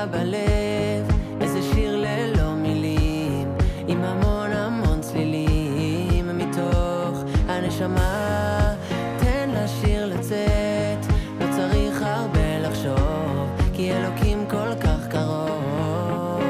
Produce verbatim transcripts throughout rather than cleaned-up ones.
בלב, איזה שיר ללא מילים, עם המון המון צלילים מתוך הנשמה. תן לשיר לצאת, לא צריך הרבה לחשוב, כי אלוקים כל כך קרוב.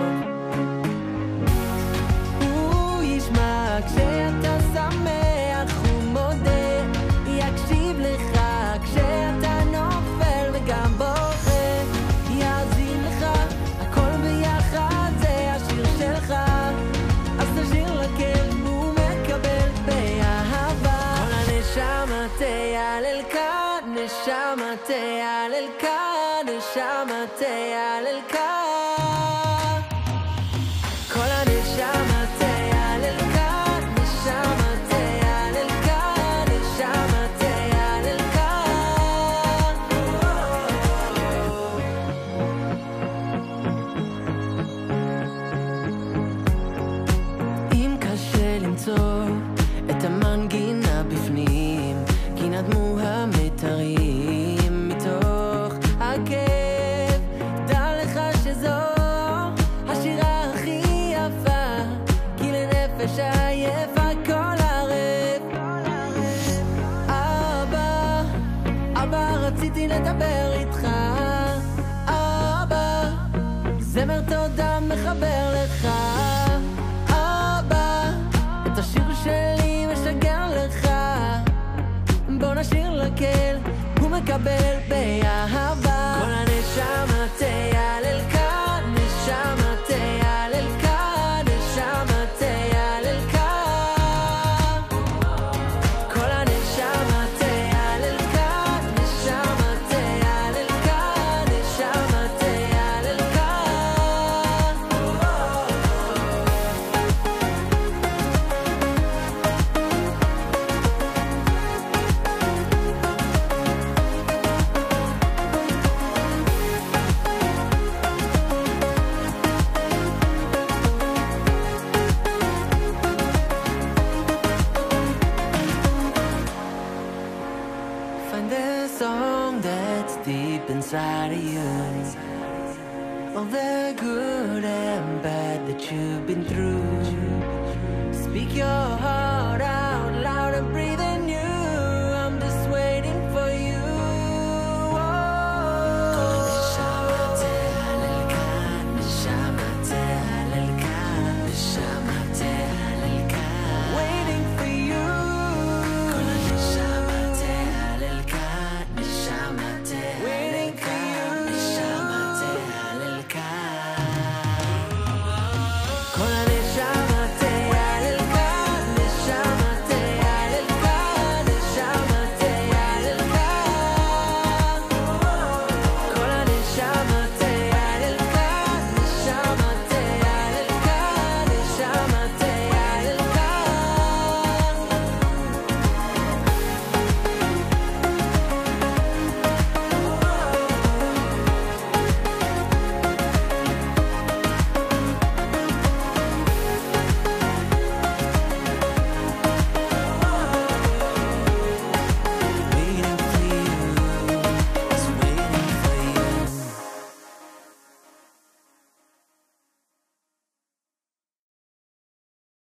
הוא ישמע כשאתה שמח, הוא מודה, יקשיב לך כשאתה נופל וגם בוכה, יאזין לך, הכל ביחד זה השיר שלך. אז תשאיר לקל, הוא מקבל באהבה. כל הנשמה תיהלל כאן, נשמה תיהלל כאן, נשמה תיהלל כאן. כל הנשמה תיהלל כאן, נשמה תיהלל כאן, נשמה תיהלל כאן. אם קשה למצוא את המנגינה בפנים, כי נדמו המתרים מתוך הכאב, דע לך שזו השירה הכי יפה, כי לנפש עייפה כל ערב. אבא, אבא רציתי לדבר איתך, אבא, זמר תודה מחבר לך, אבא, את השיר שלי משגר לך. בוא נשאיר לקל, הוא מקבל באהבה. כל הנשמה תיהלל כאן, נשמה תיהלל כאן, נשמה תיהלל כאן. כל הנשמה תיהלל כאן, נשמה תיהלל כאן, נשמה תיהלל כאן. Find the song that's deep inside of you, all the good and bad that you've been through. Speak your heart out.